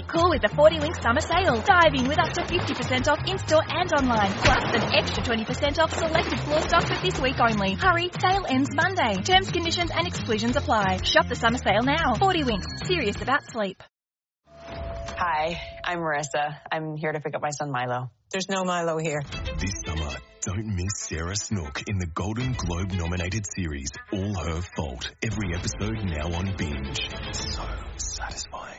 Keep cool with the 40 Wink Summer Sale. Diving with up to 50% off in-store and online. Plus an extra 20% off selected floor stock for this week only. Hurry, sale ends Monday. Terms, conditions and exclusions apply. Shop the summer sale now. 40 Winks. Serious about sleep. Hi, I'm Marissa. I'm here to pick up my son Milo. There's no Milo here. This summer, don't miss Sarah Snook in the Golden Globe-nominated series All Her Fault. Every episode now on Binge. So satisfying.